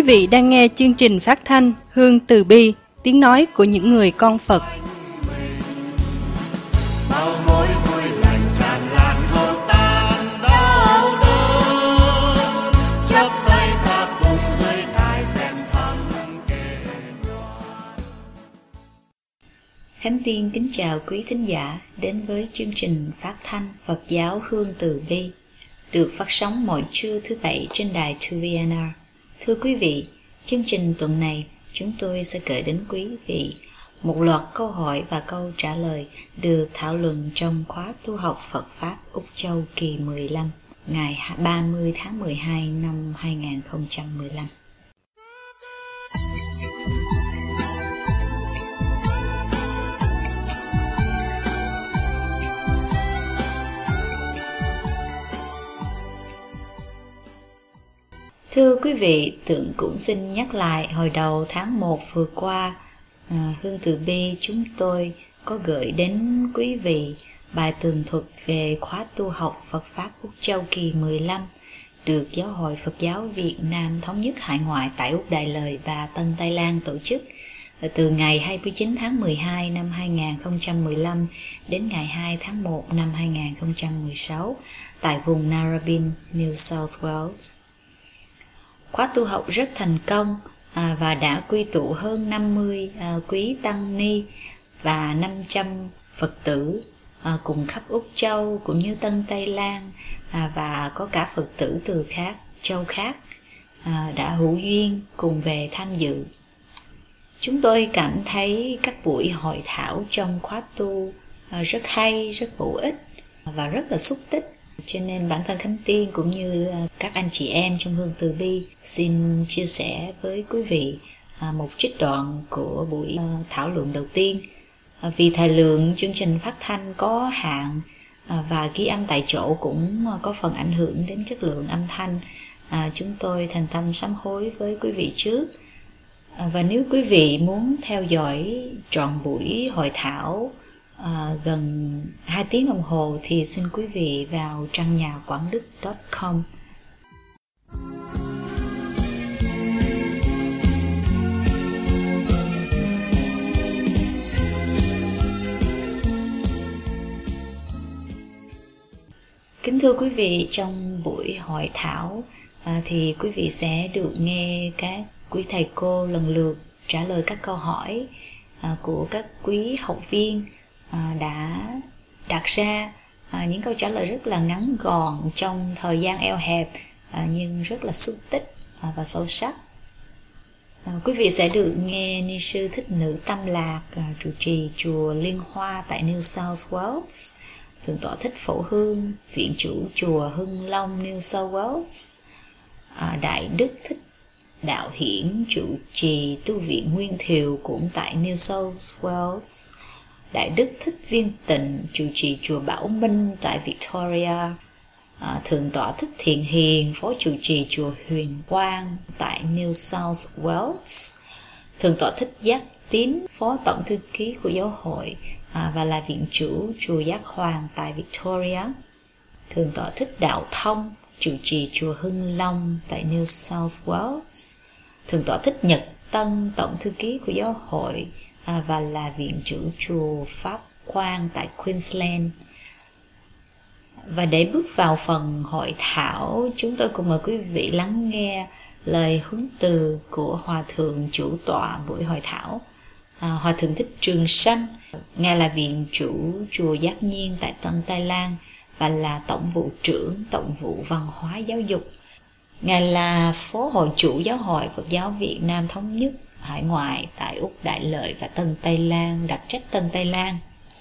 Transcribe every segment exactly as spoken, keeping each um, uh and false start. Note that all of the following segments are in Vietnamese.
vị đang nghe chương trình phát thanh Hương Từ Bi, tiếng nói của những người con Phật. Bao mối vui lành tràn lan hầu tan đau đớn, chắp tay ta cùng dưới đài rèn thăng kề đoan. Khánh Tiên kính chào quý thính giả đến với chương trình phát thanh Phật giáo Hương Từ Bi, được phát sóng mỗi trưa thứ Bảy trên đài hai vê en rờ. Thưa quý vị, chương trình tuần này chúng tôi sẽ gửi đến quý vị một loạt câu hỏi và câu trả lời được thảo luận trong khóa tu học Phật Pháp Úc Châu kỳ mười lăm, ngày ba mươi tháng mười hai năm hai nghìn không trăm mười lăm. Thưa quý vị, Tượng cũng xin nhắc lại hồi đầu tháng một vừa qua, à, Hương Từ Bi chúng tôi có gửi đến quý vị bài tường thuật về khóa tu học Phật Pháp Úc Châu kỳ mười lăm được Giáo hội Phật giáo Việt Nam Thống nhất Hải ngoại tại Úc Đại Lợi và Tân Tây Lan tổ chức từ ngày hai mươi chín tháng mười hai năm hai nghìn không trăm mười lăm đến ngày hai tháng một năm hai nghìn không trăm mười sáu tại vùng Narrabeen, New South Wales. Khóa tu học rất thành công à, và đã quy tụ hơn năm mươi à, quý tăng ni và năm trăm Phật tử à, cùng khắp Úc Châu cũng như Tân Tây Lan à, và có cả Phật tử từ khác châu khác à, đã hữu duyên cùng về tham dự. Chúng tôi cảm thấy các buổi hội thảo trong khóa tu à, rất hay, rất hữu ích và rất là xúc tích. Cho nên bản thân Khánh Tiên cũng như các anh chị em trong Hương Từ Bi xin chia sẻ với quý vị một trích đoạn của buổi thảo luận đầu tiên. Vì thời lượng chương trình phát thanh có hạn và ghi âm tại chỗ cũng có phần ảnh hưởng đến chất lượng âm thanh, chúng tôi thành tâm sám hối với quý vị trước. Và nếu quý vị muốn theo dõi trọn buổi hội thảo À, gần hai tiếng đồng hồ thì xin quý vị vào trang nhà quảng đức chấm com. Kính thưa quý vị, trong buổi hội thảo à, thì quý vị sẽ được nghe các quý thầy cô lần lượt trả lời các câu hỏi à, của các quý học viên À, đã đặt ra à, những câu trả lời rất là ngắn gọn trong thời gian eo hẹp à, nhưng rất là xúc tích à, và sâu sắc. À, quý vị sẽ được nghe ni sư Thích Nữ Tâm Lạc à, trụ trì chùa Liên Hoa tại New South Wales, thượng tọa Thích Phổ Hương, viện chủ chùa Hưng Long New South Wales, à, đại đức Thích Đạo Hiển trụ trì tu viện Nguyên Thiều cũng tại New South Wales, đại đức Thích Viên Tịnh trụ trì chùa Bảo Minh tại Victoria, à, thượng tọa Thích Thiện Hiền phó trụ trì chùa Huyền Quang tại New South Wales, thượng tọa Thích Giác Tín phó tổng thư ký của giáo hội à, và là viện chủ chùa Giác Hoàng tại Victoria, thượng tọa Thích Đạo Thông trụ trì chùa Hưng Long tại New South Wales, thượng tọa Thích Nhật Tân tổng thư ký của giáo hội À, và là viện trưởng chùa Pháp Quang tại Queensland. Và để bước vào phần hội thảo, chúng tôi cùng mời quý vị lắng nghe lời huấn từ của Hòa thượng chủ tọa buổi hội thảo, à, Hòa thượng Thích Trường Sanh. Ngài là viện chủ chùa Giác Nhiên tại Tân Tây Lan và là tổng vụ trưởng tổng vụ văn hóa giáo dục. Ngài là phó hội chủ giáo hội Phật giáo Việt Nam Thống nhất Hải ngoại tại Úc Đại Lợi và Tân Tây Lan, đặc trách Tân Tây Lan.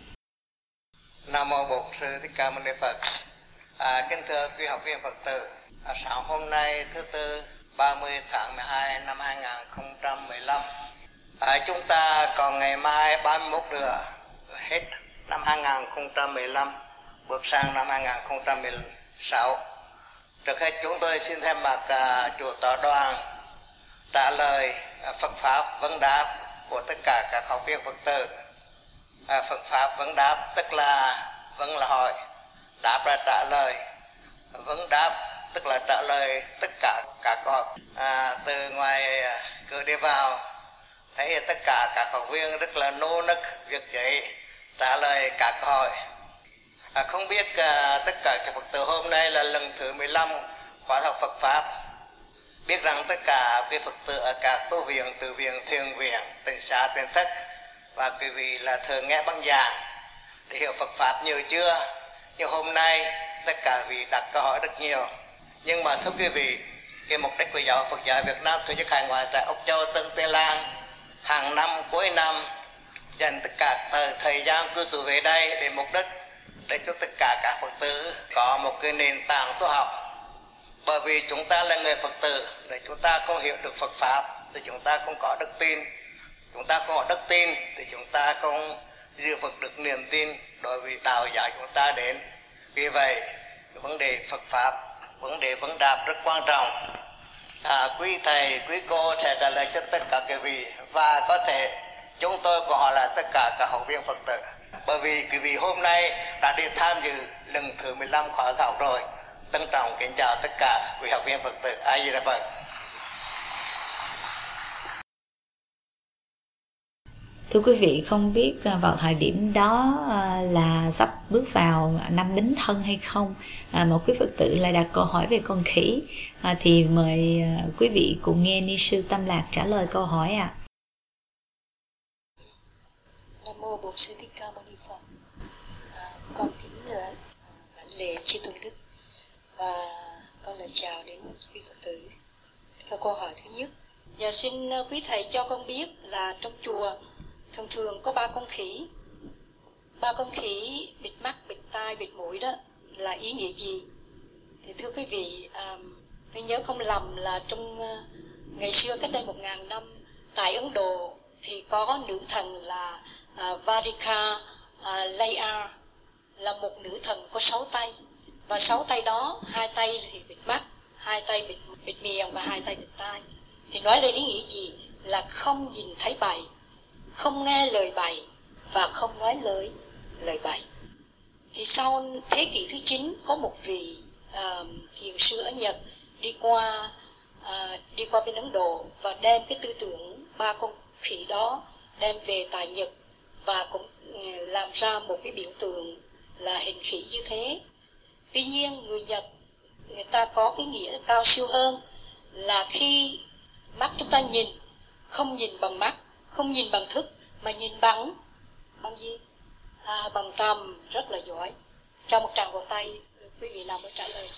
Nam mô Bổn Sư Thích Ca Mâu Ni Phật. À, kính thưa quý học viên Phật tử, à, sáng hôm nay thứ tư ba mươi tháng mười hai năm hai nghìn không trăm mười lăm, à, chúng ta còn ngày mai ba mươi mốt nữa hết năm hai nghìn không trăm mười lăm, bước sang năm hai nghìn không trăm mười sáu. Trước hết chúng tôi xin thay mặt à, chủ tọa đoàn trả lời Phật Pháp vấn đáp của tất cả các học viên Phật tử. À, Phật Pháp vấn đáp tức là vấn là hỏi, đáp là trả lời, vấn đáp tức là trả lời tất cả các câu hỏi. à, từ ngoài cửa đi vào thấy tất cả các học viên rất là nô nức việc chỉ trả lời các câu hỏi. À, không biết à, tất cả các Phật tử hôm nay là lần thứ mười lăm khóa học Phật Pháp. Biết rằng tất cả quý Phật tử ở các tu viện, từ viện, thiền viện, tỉnh xã, tỉnh thất và quý vị là thường nghe băng giảng để hiểu Phật Pháp nhiều chưa? Nhưng hôm nay tất cả vị đặt câu hỏi rất nhiều. Nhưng mà thưa quý vị, cái mục đích của giáo Phật giáo Việt Nam tổ chức hải ngoại tại Úc Châu, Tân Tây Lan hàng năm cuối năm dành tất cả thời, thời gian cư tụ về đây để mục đích để cho tất cả các Phật tử có một cái nền tảng tu học. Bởi vì chúng ta là người Phật tử, để chúng ta không hiểu được Phật Pháp thì chúng ta không có đức tin. Chúng ta không có đức tin thì chúng ta không giữ vững được niềm tin đối với đạo giáo chúng ta đến. Vì vậy, vấn đề Phật Pháp, vấn đề vấn đáp rất quan trọng. À, quý thầy, quý cô sẽ trả lời cho tất cả quý vị và có thể chúng tôi cũng hỏi là tất cả các học viên Phật tử. Bởi vì quý vị hôm nay đã đi tham dự lần thứ mười lăm khóa học rồi. Trân trọng kính chào tất cả quý học viên Phật tử. A Di Đà Phật. Thưa quý vị, không biết vào thời điểm đó là sắp bước vào năm Bính Thân hay không, à, một quý Phật tử lại đặt câu hỏi về con khỉ, à, thì mời quý vị cùng nghe Ni sư Tâm Lạc trả lời câu hỏi ạ. À. Nam mô Bổn Sư Thích Ca Mâu Ni Phật. À, con kính lãnh lễ tri tôn đức và con lời chào đến quý Phật tử. Và câu hỏi thứ nhất, và xin quý thầy cho con biết là trong chùa thường thường có ba con khỉ, ba con khỉ bịt mắt, bịt tai, bịt mũi đó là ý nghĩa gì? Thì thưa quý vị, à, tôi nhớ không lầm là trong uh, ngày xưa cách đây một ngàn năm tại Ấn Độ thì có nữ thần là uh, Varika uh, Laya, là một nữ thần có sáu tay, và sáu tay đó hai tay thì bịt mắt, hai tay bịt, bịt miệng và hai tay bịt tai. Thì nói lên ý nghĩa gì? Là không nhìn thấy bày, không nghe lời bày và không nói lời lời bày. Thì sau thế kỷ thứ chín có một vị uh, thiền sư ở Nhật đi qua uh, đi qua bên Ấn Độ và đem cái tư tưởng ba con khỉ đó đem về tại Nhật và cũng làm ra một cái biểu tượng là hình khỉ như thế. Tuy nhiên người Nhật người ta có cái nghĩa cao siêu hơn là khi mắt chúng ta nhìn, không nhìn bằng mắt, không nhìn bằng thức mà nhìn bằng bằng gì? À, bằng tâm. Rất là giỏi. Cho một tràng vỗ tay quý vị nào mới trả lời.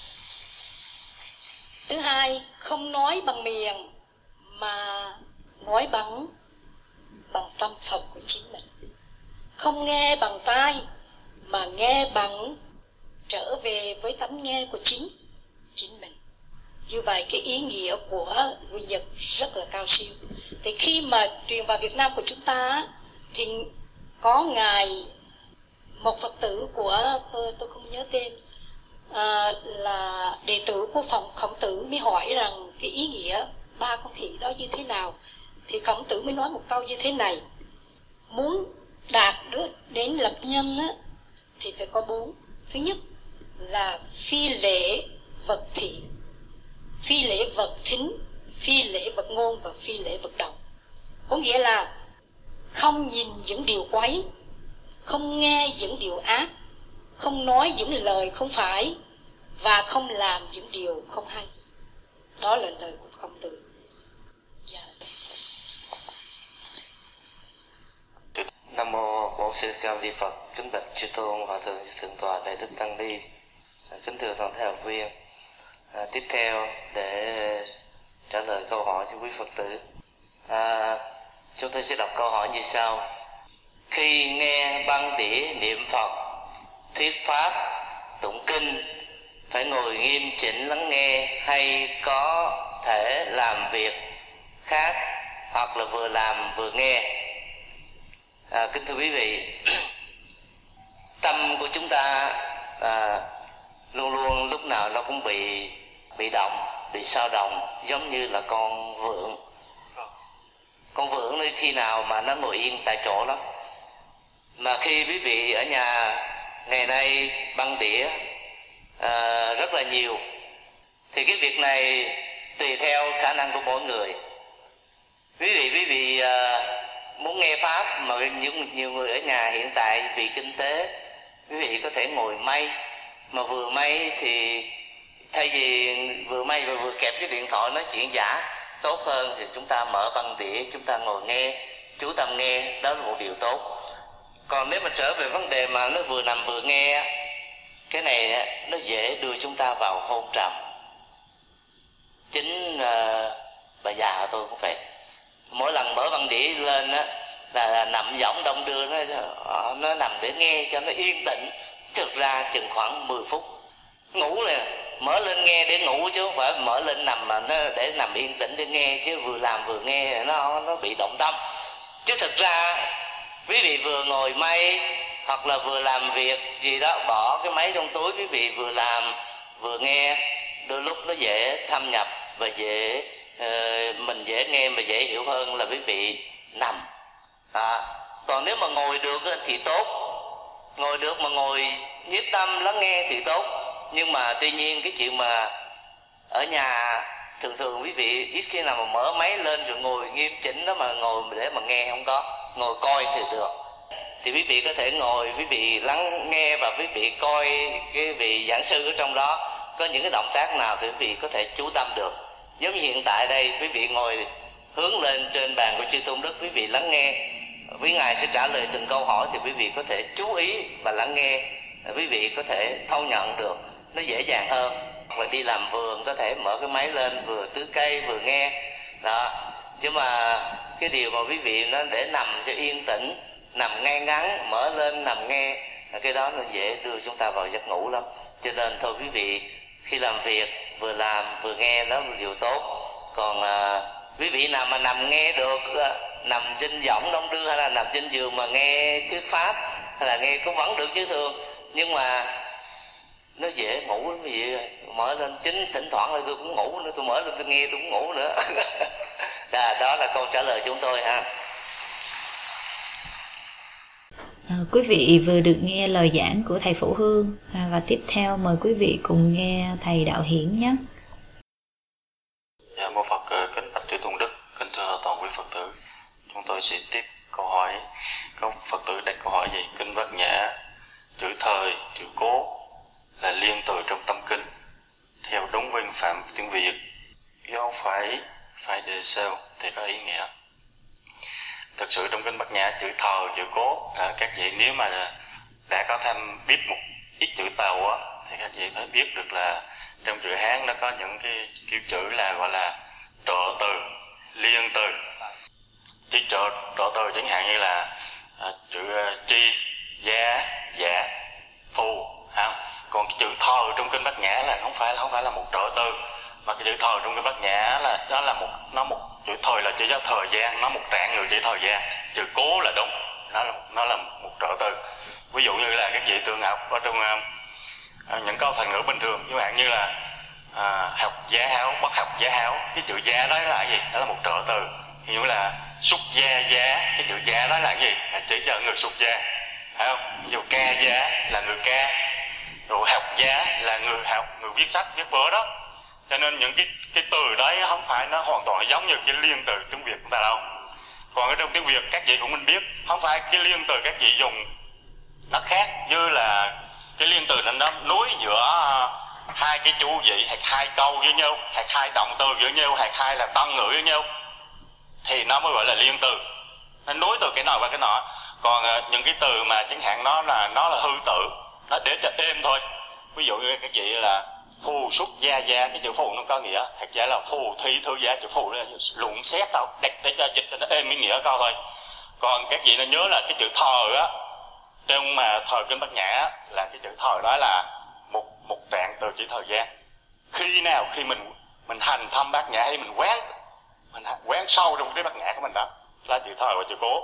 Thứ hai, không nói bằng miệng mà nói bằng bằng tâm Phật của chính mình. Không nghe bằng tai mà nghe bằng trở về với tánh nghe của chính chính mình. Như vậy cái ý nghĩa của người Nhật rất là cao siêu. Thì khi mà truyền vào Việt Nam của chúng ta thì có ngài một Phật tử của tôi tôi không nhớ tên, à, là đệ tử của phòng Khổng Tử mới hỏi rằng cái ý nghĩa ba con khỉ đó như thế nào. Thì Khổng Tử mới nói một câu như thế này: muốn đạt được đến lập nhân á, thì phải có bốn. Thứ nhất là phi lễ vật thị, phi lễ vật thính, phi lễ vật ngôn và phi lễ vật động. Có nghĩa là không nhìn những điều quấy, không nghe những điều ác, không nói những lời không phải và không làm những điều không hay. Đó là lời của Khổng Tử. Dạ. Nam mô Bổn Sư Thích Ca Mâu Ni Phật. Kính bạch chư tôn hòa thượng thượng tọa Đại Đức Tăng Ni. Kính thưa toàn thể học viên. À, tiếp theo để trả lời câu hỏi cho quý Phật tử, à, chúng tôi sẽ đọc câu hỏi như sau: khi nghe băng đĩa niệm Phật, thuyết pháp, tụng kinh, phải ngồi nghiêm chỉnh lắng nghe hay có thể làm việc khác hoặc là vừa làm vừa nghe? À, kính thưa quý vị, tâm của chúng ta à, luôn luôn lúc nào nó cũng bị bị động, bị sao động, giống như là con vượn. Con vượn nơi khi nào mà nó ngồi yên tại chỗ đó. Mà khi quý vị ở nhà ngày nay băng đĩa à, rất là nhiều, thì cái việc này tùy theo khả năng của mỗi người. Quý vị quý vị uh, muốn nghe pháp mà những nhiều người ở nhà hiện tại vì kinh tế, quý vị có thể ngồi may, mà vừa may thì thay vì vừa may và vừa kẹp cái điện thoại nói chuyện giả, tốt hơn thì chúng ta mở băng đĩa, chúng ta ngồi nghe, chú tâm nghe, đó là một điều tốt. Còn nếu mà trở về vấn đề mà nó vừa nằm vừa nghe, cái này nó dễ đưa chúng ta vào hôn trầm. Chính uh, bà già tôi cũng vậy, mỗi lần mở băng đĩa lên á là, là nằm võng đông đưa, nó nó nằm để nghe cho nó yên tĩnh. Thực ra chừng khoảng mười phút ngủ liền, mở lên nghe để ngủ chứ không phải mở lên nằm mà nó để nằm yên tĩnh để nghe, chứ vừa làm vừa nghe nó nó bị động tâm. Chứ thực ra quý vị vừa ngồi may hoặc là vừa làm việc gì đó, bỏ cái máy trong túi, quý vị vừa làm vừa nghe, đôi lúc nó dễ thâm nhập và dễ uh, mình dễ nghe mà dễ hiểu hơn là quý vị nằm. À, còn nếu mà ngồi được thì tốt, ngồi được mà ngồi nhiếp tâm lắng nghe thì tốt. Nhưng mà tuy nhiên cái chuyện mà ở nhà thường thường quý vị ít khi nào mà mở máy lên rồi ngồi nghiêm chỉnh đó mà ngồi để mà nghe, không có. Ngồi coi thì được, thì quý vị có thể ngồi, quý vị lắng nghe và quý vị coi cái vị giảng sư ở trong đó có những cái động tác nào thì quý vị có thể chú tâm được. Giống như hiện tại đây, quý vị ngồi hướng lên trên bàn của chư Tôn Đức, quý vị lắng nghe, quý ngài sẽ trả lời từng câu hỏi thì quý vị có thể chú ý và lắng nghe, quý vị có thể thâu nhận được, nó dễ dàng hơn. Hoặc đi làm vườn có thể mở cái máy lên vừa tưới cây vừa nghe đó. Chứ mà cái điều mà quý vị nó để nằm cho yên tĩnh, nằm ngay ngắn, mở lên nằm nghe, cái đó nó dễ đưa chúng ta vào giấc ngủ lắm. Cho nên thôi quý vị khi làm việc vừa làm vừa nghe đó là điều tốt. Còn à, quý vị nào mà nằm nghe được, nằm trên võng đông đưa hay là nằm trên giường mà nghe thuyết pháp hay là nghe cũng vẫn được như thường, nhưng mà nó dễ ngủ lắm quý vị. Mở lên chính thỉnh thoảng là tôi cũng ngủ nữa, tôi mở lên tôi nghe tôi cũng ngủ nữa. Đó, đó là câu trả lời chúng tôi ha. À, quý vị vừa được nghe lời giảng của thầy Phổ Hương, à, và tiếp theo mời quý vị cùng nghe thầy Đạo Hiển nhé. Dạ, mô Phật kính bạch chư Tôn Đức, kính thưa toàn quý Phật tử. Chúng tôi sẽ tiếp câu hỏi. Có Phật tử đặt câu hỏi gì? Kinh Bát Nhã chữ thời, chữ cố là liên từ trong tâm kinh theo đúng văn phạm tiếng Việt, do phải phải đề sao thì có ý nghĩa. Thực sự trong kinh Bát Nhã chữ thờ, chữ cố, à, các vị nếu mà đã có tham biết một ít chữ Tàu á, thì các vị phải biết được là trong chữ Hán nó có những cái kiểu chữ là gọi là trợ từ, liên từ. Chữ trợ, trợ từ chẳng hạn như là à, chữ chi, gia, dạ, phù, không? Còn cái chữ thờ trong kinh Bát Nhã là không phải không phải là một trợ từ, mà cái chữ thờ trong kinh Bát Nhã là nó là một nó một chữ thời là chỉ cho thời gian, nó một trạng người chỉ thời gian. Chữ cố là đúng, nó là nó là một trợ từ. Ví dụ như là các vị tương học ở trong uh, những câu thành ngữ bình thường, như bạn như là uh, học giá háo, bất học giá háo, cái chữ giá đó là cái gì? Đó là một trợ từ. Ví dụ là xuất gia giá, cái chữ gia đó là cái gì? Là chỉ cho người xuất gia, phải không? Ví dụ ca giá là người ca, rồi học giá là người học, người viết sách viết vở đó. Cho nên những cái cái từ đấy không phải nó hoàn toàn giống như cái liên từ tiếng Việt chúng ta đâu. Còn ở trong tiếng Việt các vị cũng mình biết, không phải cái liên từ các vị dùng nó khác, như là cái liên từ nó nối giữa hai cái chủ vị hoặc hai câu với nhau, hoặc hai động từ với nhau, hoặc hai là tăng ngữ với nhau, thì nó mới gọi là liên từ. Nó nối từ cái nọ và cái nọ. Còn những cái từ mà chẳng hạn nó là nó là hư tự, nó để cho êm thôi. Ví dụ như các vị là phù xuất gia gia, cái chữ phù nó có nghĩa thật ra là phù thi thư gia, chữ phù là luận xét đâu, đặt để cho dịch cho nó êm ý nghĩa câu thôi. Còn các vị nên nhớ là cái chữ thờ á, trong mà thời kinh Bát Nhã là cái chữ thờ đó là một một trạng từ chỉ thời gian. Khi nào khi mình mình hành thâm Bát Nhã hay mình quán mình quán sâu trong cái Bát Nhã của mình đó là chữ thờ và chữ cố.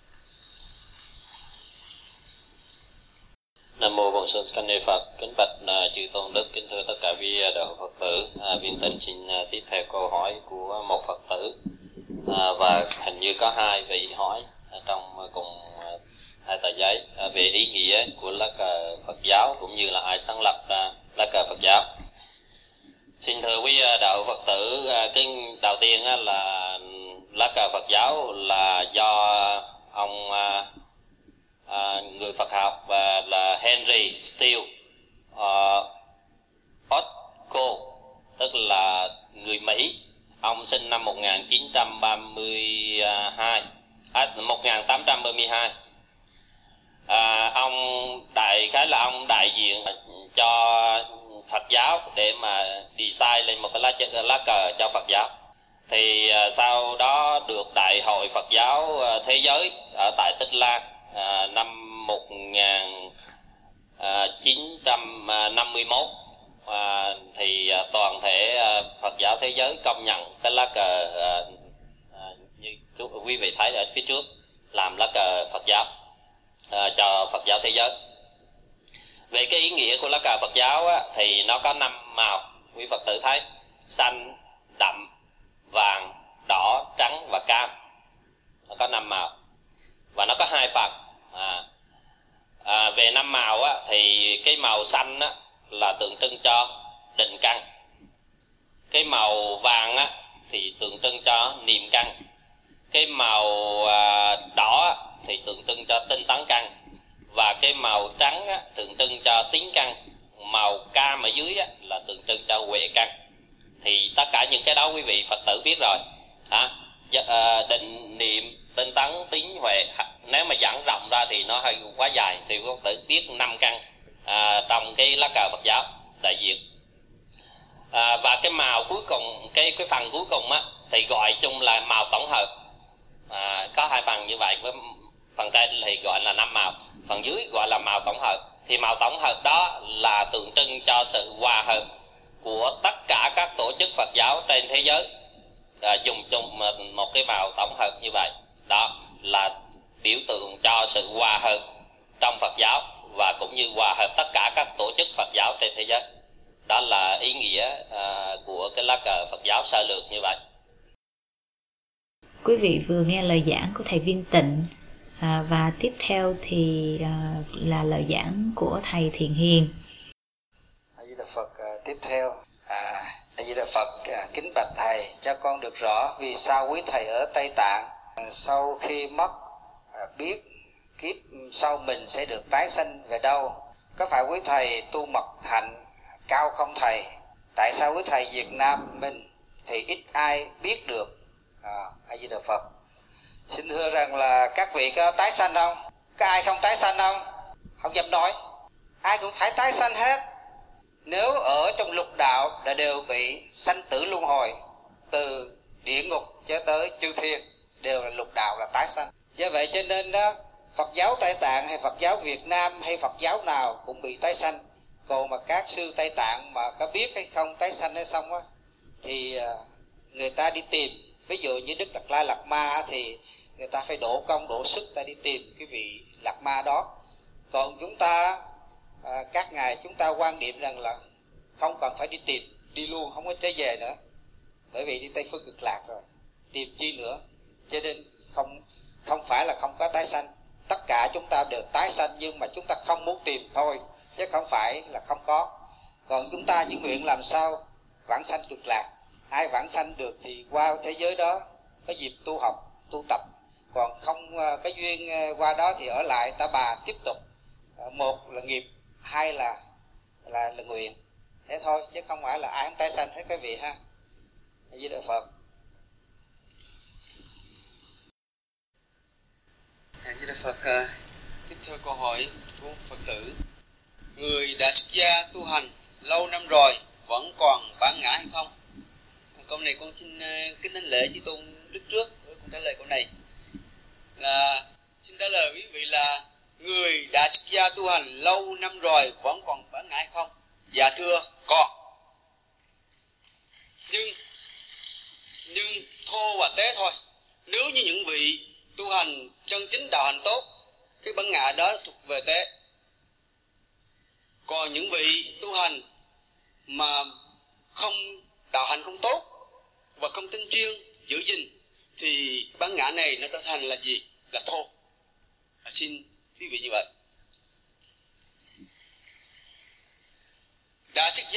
Nam mô Bổn Sư Thích Ca Mâu Ni Phật. Kính bạch uh, chư Tôn Đức, kính thưa tất cả quý đạo hữu Phật tử. Uh, Viên Tịnh xin uh, tiếp theo câu hỏi của một Phật tử, uh, và hình như có hai vị hỏi uh, trong uh, cùng uh, hai tờ giấy uh, về ý nghĩa của lá cờ Phật giáo cũng như là ai sáng lập ra lá cờ Phật giáo. Xin thưa quý đạo Phật tử, cái đầu tiên là lá cờ Phật giáo là do ông à, người Phật học và là Henry Steele uh, Otko, tức là người Mỹ. Ông sinh năm một nghìn chín trăm ba mươi hai, à, một nghìn tám trăm ba mươi hai. À, ông đại khái là ông đại diện cho Phật giáo để mà design lên một cái lá, lá cờ cho Phật giáo. Thì à, sau đó được Đại hội Phật giáo à, Thế giới ở tại Tích Lan à, năm một nghìn chín trăm năm mươi mốt à, thì à, toàn thể à, Phật giáo thế giới công nhận cái lá cờ à, à, như chú, quý vị thấy ở phía trước, làm lá cờ Phật giáo à, cho Phật giáo thế giới. Về cái ý nghĩa của lá cờ Phật giáo á, thì nó có năm màu, quý Phật tử thấy: xanh, đậm, vàng, đỏ, trắng và cam. Nó có năm màu và nó có hai phần. À, à, về năm màu á, thì cái màu xanh á, là tượng trưng cho định căn. Cái màu vàng á, thì tượng trưng cho niệm căn. Cái màu à, đỏ á, thì tượng trưng cho tinh tấn căn. Và cái màu trắng á, tượng trưng cho tín căn. Màu cam ở dưới á, là tượng trưng cho huệ căn. Thì tất cả những cái đó quý vị Phật tử biết rồi. À, định, niệm, tinh tấn, tín, huệ. Nếu mà giảng rộng ra thì nó hơi quá dài, thì quý Phật tử biết năm căn à, trong cái lá cờ Phật giáo đại diện. À, và cái màu cuối cùng, cái cái phần cuối cùng á, thì gọi chung là màu tổng hợp. À, có hai phần như vậy, với phần trên thì gọi là năm màu, phần dưới gọi là màu tổng hợp. Thì màu tổng hợp đó là tượng trưng cho sự hòa hợp của tất cả các tổ chức Phật giáo trên thế giới, à, dùng chung một cái màu tổng hợp như vậy. Đó là biểu tượng cho sự hòa hợp trong Phật giáo và cũng như hòa hợp tất cả các tổ chức Phật giáo trên thế giới. Đó là ý nghĩa à, của cái lá cờ Phật giáo sơ lược như vậy. Quý vị vừa nghe lời giảng của thầy Viên Tịnh, à, và tiếp theo thì à, là lời giảng của thầy Thiện Hiền. A Di Đà Phật. À, tiếp theo à, A Di Đà Phật. À, kính bạch thầy, cho con được rõ vì sao quý thầy ở Tây Tạng à, sau khi mất à, biết kiếp sau mình sẽ được tái sanh về đâu? Có phải quý thầy tu mật hạnh cao không thầy? Tại sao quý thầy Việt Nam mình thì ít ai biết được? À, A Di Đà Phật. Xin thưa rằng là các vị có tái sanh không? Có ai không tái sanh không? Không dám nói. Ai cũng phải tái sanh hết. Nếu ở trong lục đạo đã đều bị sanh tử luân hồi, từ địa ngục cho tới chư thiên đều là lục đạo, là tái sanh. Do vậy cho nên đó, Phật giáo Tây Tạng hay Phật giáo Việt Nam hay Phật giáo nào cũng bị tái sanh. Còn mà các sư Tây Tạng mà có biết hay không tái sanh hay xong á, thì người ta đi tìm. Ví dụ như Đức Đạt Lai Lạt Ma thì người ta phải đổ công đổ sức ta đi tìm cái vị Lạt Ma đó. Còn chúng ta à, các ngài chúng ta quan điểm rằng là không cần phải đi tìm, đi luôn, không có trở về nữa, bởi vì đi Tây Phương Cực Lạc rồi, tìm chi nữa. Cho nên không không phải là không có tái sanh, tất cả chúng ta đều tái sanh, nhưng mà chúng ta không muốn tìm thôi, chứ không phải là không có. Còn chúng ta chỉ nguyện làm sao vãng sanh Cực Lạc. Ai vãng sanh được thì qua thế giới đó có dịp tu học, tu tập. Còn không cái duyên qua đó thì ở lại Ta Bà tiếp tục. Một là nghiệp, hai là là, là nguyện. Thế thôi, chứ không phải là ai không tái sanh hết các vị ha. A Di Đà Phật. A Di Đà Phật. À, tiếp theo câu hỏi của Phật tử: người đã xuất gia tu hành lâu năm rồi vẫn còn bản ngã hay không? Câu này con xin uh, kính đảnh lễ chư tôn đức trước với con trả lời câu này. Là xin trả lời quý vị là người đã xuất gia tu hành lâu năm rồi vẫn còn bản ngã hay không? Dạ thưa còn. Nhưng nhưng thô và tế thôi. Nếu như những vị tu hành chân chính đạo hành tốt, cái bản ngã đó thuộc về tế. Còn những vị tu hành mà không đạo hành không tốt và không tinh chuyên giữ gìn thì bản ngã này nó trở thành là gì? Là thô. À, xin quý vị như vậy. Đã xuất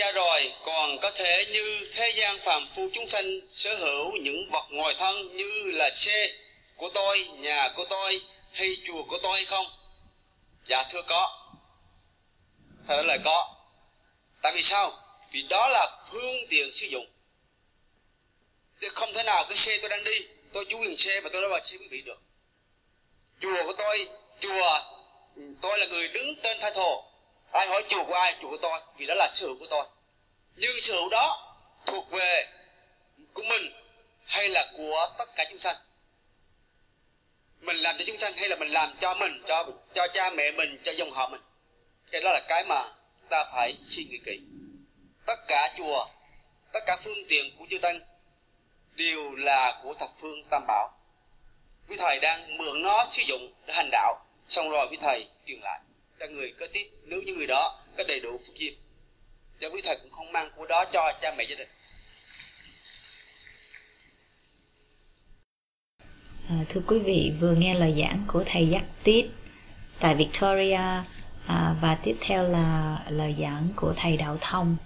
phụ chúng sanh sở hữu những vật ngoài thân như là xe của tôi, nhà của tôi hay chùa của tôi hay không? Dạ thưa có. Phải là có. Tại vì sao? Vì đó là phương tiện sử dụng. Thì không thể nào cái xe tôi đang đi, tôi chủ quyền xe mà tôi nói vào xe quý vị được. Chùa của tôi, chùa tôi là người đứng tên thay thồ. Ai hỏi chùa của ai? Chùa của tôi, vì đó là sở hữu của tôi. Nhưng sở hữu đó thuộc về của mình hay là của tất cả chúng sanh? Mình làm cho chúng sanh hay là mình làm cho mình, cho cho cha mẹ mình, cho dòng họ mình? Cái đó là cái mà ta phải suy nghĩ kỹ. Tất cả chùa, tất cả phương tiện của chư Tăng đều là của thập phương Tam Bảo. Quý thầy đang mượn nó sử dụng để hành đạo, xong rồi quý thầy truyền lại cho người kế tiếp, nếu như người đó có đầy đủ phước duyên. Cho quý thầy cũng không mang của đó cho cha mẹ gia đình. À, thưa quý vị, vừa nghe lời giảng của thầy Giác Tít tại Victoria, à, và tiếp theo là lời giảng của thầy Đạo Thông.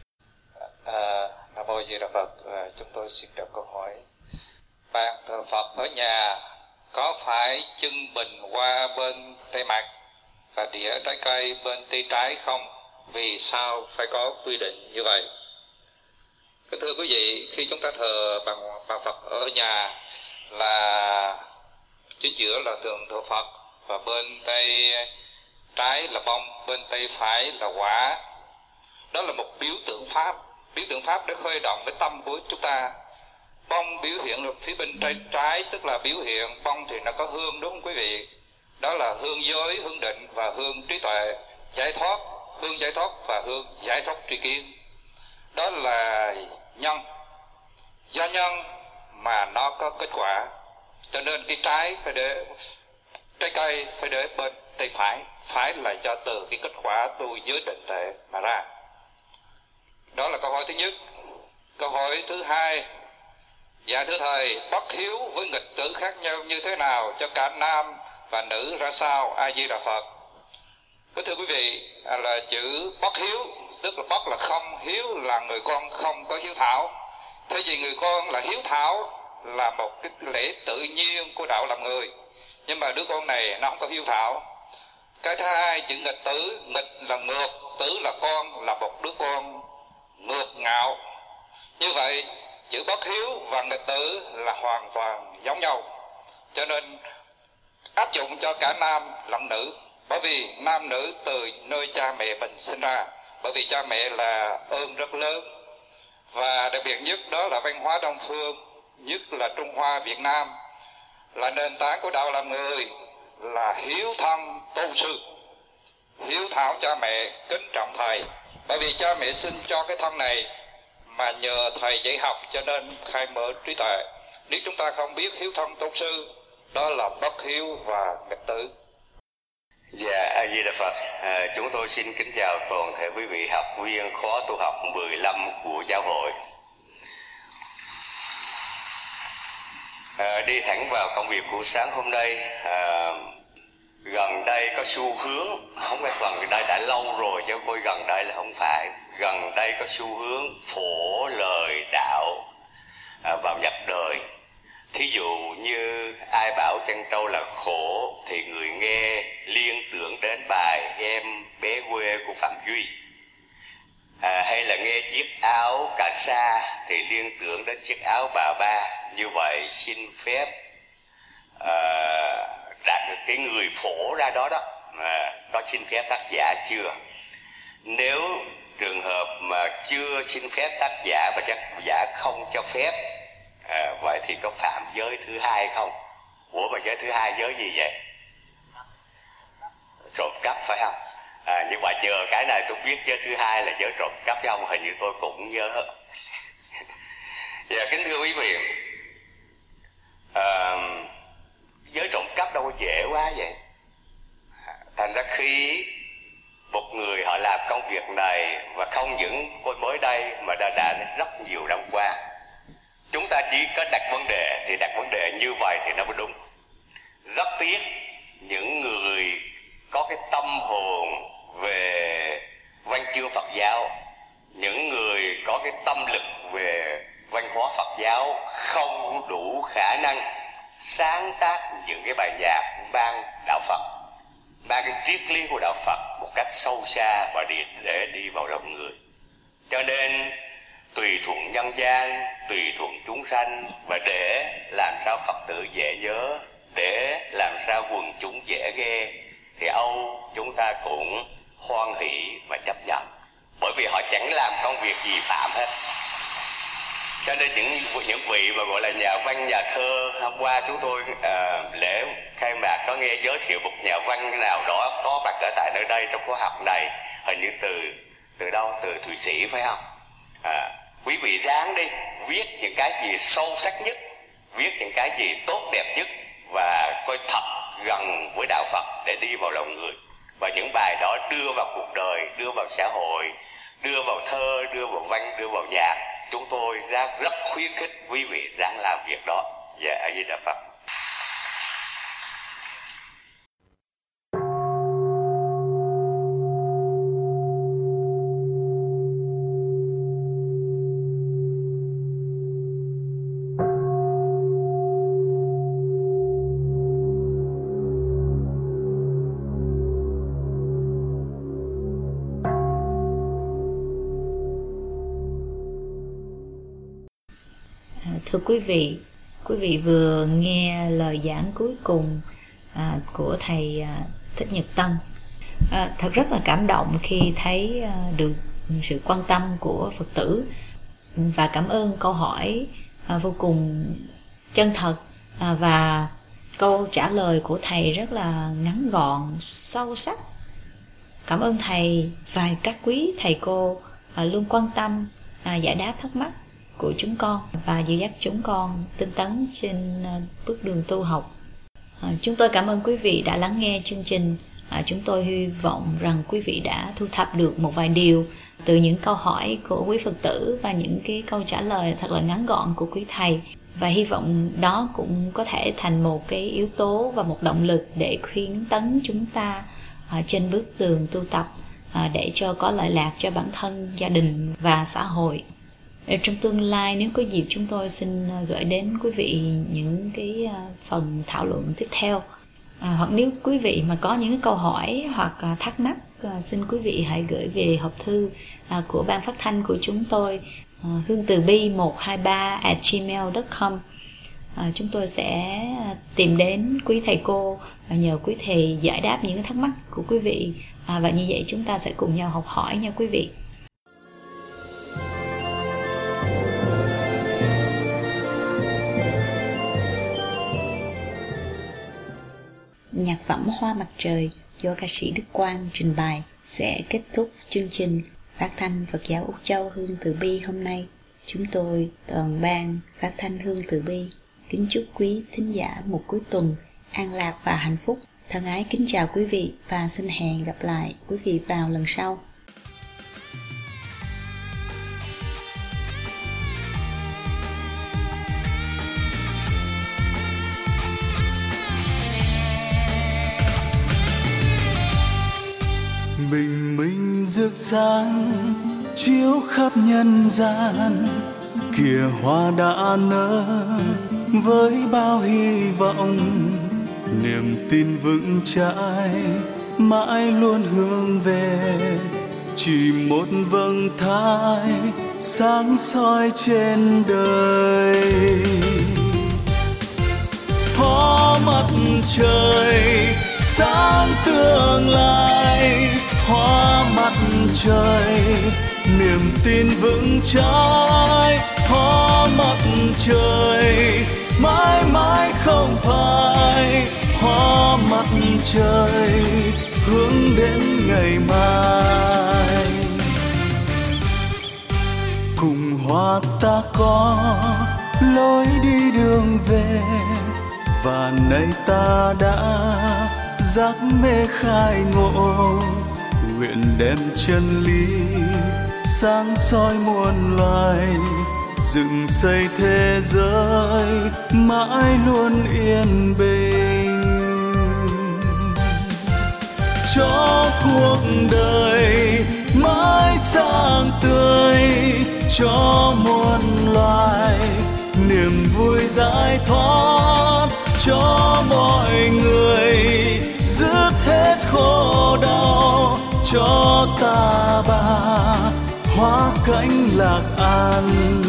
À, Nam Mô Di Đà Phật. À, chúng tôi xin đọc câu hỏi. Bàn thờ Phật ở nhà có phải trưng bình qua bên tay mặt và đĩa trái cây bên tay trái không? Vì sao phải có quy định như vậy? Kính thưa quý vị, khi chúng ta thờ bàn, bàn Phật ở nhà là chính giữa là thường thờ Phật, và bên tay trái là bông, bên tay phải là quả. Đó là một biểu tượng pháp, biểu tượng pháp để khơi động cái tâm của chúng ta. Bông biểu hiện ở phía bên trái, trái tức là biểu hiện bông thì nó có hương, đúng không quý vị? Đó là hương giới, hương định và hương trí tuệ, giải thoát, hương giải thoát và hương giải thoát tri kiến. Đó là nhân. Do nhân mà nó có kết quả, cho nên cái trái phải để trái cây phải để bên tay phải, phải là cho từ cái kết quả tu giới định tuệ mà ra. Đó là câu hỏi thứ nhất. Câu hỏi thứ hai: dạ thưa thầy, bất hiếu với nghịch tử khác nhau như thế nào, cho cả nam và nữ ra sao? A Di Đà Phật. Thưa quý vị, là chữ bất hiếu tức là bất là không, hiếu là người con không có hiếu thảo. Thế vì người con là hiếu thảo là một cái lễ tự nhiên của đạo làm người, nhưng mà đứa con này nó không có hiếu thảo. Cái thứ hai, chữ nghịch tử, nghịch là ngược, tử là con, là một đứa con ngược ngạo. Như vậy chữ bất hiếu và nghịch tử là hoàn toàn giống nhau, cho nên áp dụng cho cả nam lẫn nữ. Bởi vì nam nữ từ nơi cha mẹ mình sinh ra, bởi vì cha mẹ là ơn rất lớn. Và đặc biệt nhất đó là văn hóa Đông phương, nhất là Trung Hoa Việt Nam, là nền tảng của đạo làm người là hiếu thân tôn sư, hiếu thảo cha mẹ, kính trọng thầy. Bởi vì cha mẹ sinh cho cái thân này mà nhờ thầy dạy học cho nên khai mở trí tuệ. Nếu chúng ta không biết hiếu thân tôn sư, đó là bất hiếu và nghịch tử. Dạ, A Di Đà Phật. À, chúng tôi xin kính chào toàn thể quý vị học viên khóa tu học mười lăm của giáo hội. À, đi thẳng vào công việc của sáng hôm nay. À, gần đây có xu hướng, không phải gần đây đã lâu rồi chứ coi gần đây là không phải. Gần đây có xu hướng phổ lời đạo à, vào nhật đời. Thí dụ như ai bảo Trân Châu là khổ thì người nghe liên tưởng đến bài Em Bé Quê của Phạm Duy. À, hay là nghe chiếc áo cà sa thì liên tưởng đến chiếc áo bà ba. Như vậy xin phép à, đạt được cái người phổ ra đó đó. À, có xin phép tác giả chưa? Nếu trường hợp mà chưa xin phép tác giả và tác giả không cho phép, à, vậy thì có phạm giới thứ hai không? Ủa mà giới thứ hai giới gì vậy? Trộm cắp phải không? À, nhưng mà nhờ cái này tôi biết giới thứ hai là giới trộm cắp chứ không, hình như tôi cũng nhớ. Dạ, kính thưa quý vị, à, giới trộm cắp đâu có dễ quá vậy. Thành ra khi một người họ làm công việc này, và không những mới đây mà đã, đã rất nhiều năm qua, chúng ta chỉ có đặt vấn đề thì đặt vấn đề như vậy thì nó mới đúng. Rất tiếc những người có cái tâm hồn về văn chương Phật giáo, những người có cái tâm lực về văn khả năng sáng tác những cái bài nhạc mang đạo Phật, mang cái triết lý của đạo Phật một cách sâu xa và để, để đi vào lòng người. Cho nên tùy thuận nhân gian, tùy thuận chúng sanh, và để làm sao Phật tử dễ nhớ, để làm sao quần chúng dễ nghe, thì Âu chúng ta cũng hoan hỷ và chấp nhận, bởi vì họ chẳng làm công việc gì phạm hết. Cho nên những những vị mà gọi là nhà văn, nhà thơ, hôm qua chúng tôi à, lễ khai mạc có nghe giới thiệu một nhà văn nào đó có mặt ở tại nơi đây trong khóa học này, hình như từ từ đâu, từ Thụy Sĩ phải không? À, quý vị ráng đi, viết những cái gì sâu sắc nhất, viết những cái gì tốt đẹp nhất, và coi thật gần với đạo Phật để đi vào lòng người. Và những bài đó đưa vào cuộc đời, đưa vào xã hội, đưa vào thơ, đưa vào văn, đưa vào nhạc. Chúng tôi rất, rất khuyến khích quý vị ráng làm việc đó. Dạ, A Di Đà Phật. Thưa quý vị, quý vị vừa nghe lời giảng cuối cùng à, của Thầy à, Thích Nhật Tân. À, thật rất là cảm động khi thấy à, được sự quan tâm của Phật tử, và cảm ơn câu hỏi à, vô cùng chân thật, à, và câu trả lời của Thầy rất là ngắn gọn, sâu sắc. Cảm ơn Thầy và các quý thầy cô à, luôn quan tâm à, giải đáp thắc mắc của chúng con và dìu dắt chúng con tinh tấn trên bước đường tu học. À, chúng tôi cảm ơn quý vị đã lắng nghe chương trình. À, chúng tôi hy vọng rằng quý vị đã thu thập được một vài điều từ những câu hỏi của quý Phật tử và những cái câu trả lời thật là ngắn gọn của quý thầy, và hy vọng đó cũng có thể thành một cái yếu tố và một động lực để khuyến tấn chúng ta à, trên bước đường tu tập, à, để cho có lợi lạc cho bản thân, gia đình và xã hội. Trong tương lai, nếu có dịp, chúng tôi xin gửi đến quý vị những cái phần thảo luận tiếp theo. À, hoặc nếu quý vị mà có những câu hỏi hoặc thắc mắc, xin quý vị hãy gửi về hộp thư của ban phát thanh của chúng tôi, hương từ bi một hai ba a gmail chấm com. À, chúng tôi sẽ tìm đến quý thầy cô và nhờ quý thầy giải đáp những thắc mắc của quý vị, à, và như vậy chúng ta sẽ cùng nhau học hỏi nha quý vị. Nhạc phẩm Hoa Mặt Trời do ca sĩ Đức Quang trình bày sẽ kết thúc chương trình phát thanh Phật giáo Úc Châu Hương Từ Bi hôm nay. Chúng tôi, toàn ban phát thanh Hương Từ Bi, kính chúc quý thính giả một cuối tuần an lạc và hạnh phúc. Thân ái kính chào quý vị và xin hẹn gặp lại quý vị vào lần sau. Bình minh rực sáng chiếu khắp nhân gian, kìa hoa đã nở với bao hy vọng, niềm tin vững chãi mãi luôn hướng về, chỉ một vầng thái sáng soi trên đời. Hoa mặt trời sáng tương lai, hoa mặt trời niềm tin vững chãi, hoa mặt trời mãi mãi không phai, hoa mặt trời hướng đến ngày mai. Cùng hoa ta có lối đi đường về, và nay ta đã giác mê khai ngộ, nguyện đem chân lý sáng soi muôn loài, dựng xây thế giới mãi luôn yên bình. Cho cuộc đời mãi sáng tươi, cho muôn loài niềm niềm vui giải thoát cho mọi người, dứt hết khổ đau cho ta bà, hóa cảnh lạc an.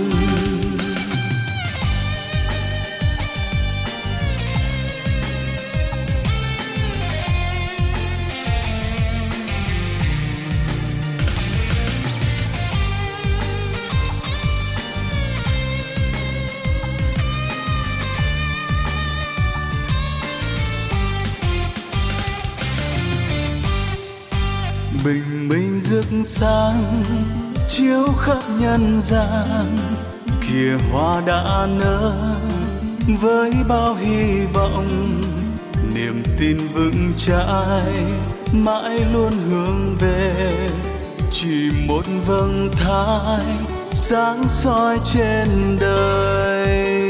Bình minh rực sáng chiếu khắp nhân gian, kìa hoa đã nở với bao hy vọng, niềm tin vững chãi mãi luôn hướng về, chỉ một vầng thái sáng soi trên đời.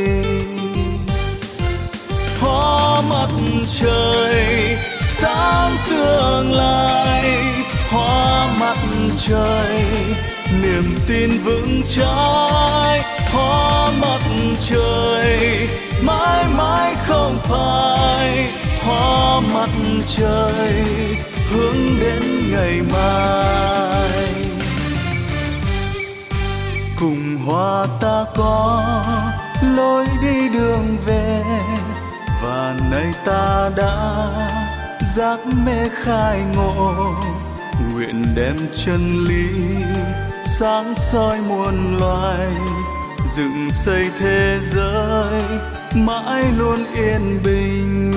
Hoa mặt trời sáng tương lai, hoa mặt trời niềm tin vững chãi, hoa mặt trời mãi mãi không phai, hoa mặt trời hướng đến ngày mai. Cùng hoa ta có lối đi đường về, và nay ta đã giác mê khai ngộ, nguyện đem chân lý sáng soi muôn loài, dựng xây thế giới mãi luôn yên bình.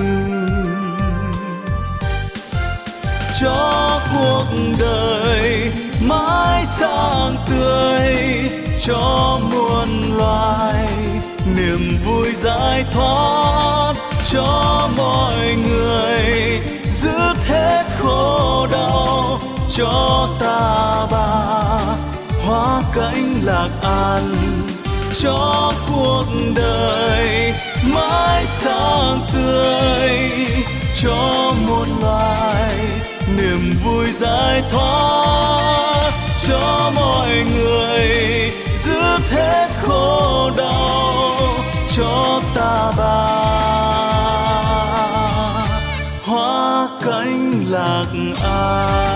Cho cuộc đời mãi sáng tươi, cho muôn loài niềm vui giải thoát, cho mọi người dứt hết khổ đau cho ta bà, hóa cảnh lạc an. Cho cuộc đời mãi sáng tươi, cho muôn loài niềm vui giải thoát, cho mọi người dứt hết khổ đau cho ta bà, hóa cảnh lạc an.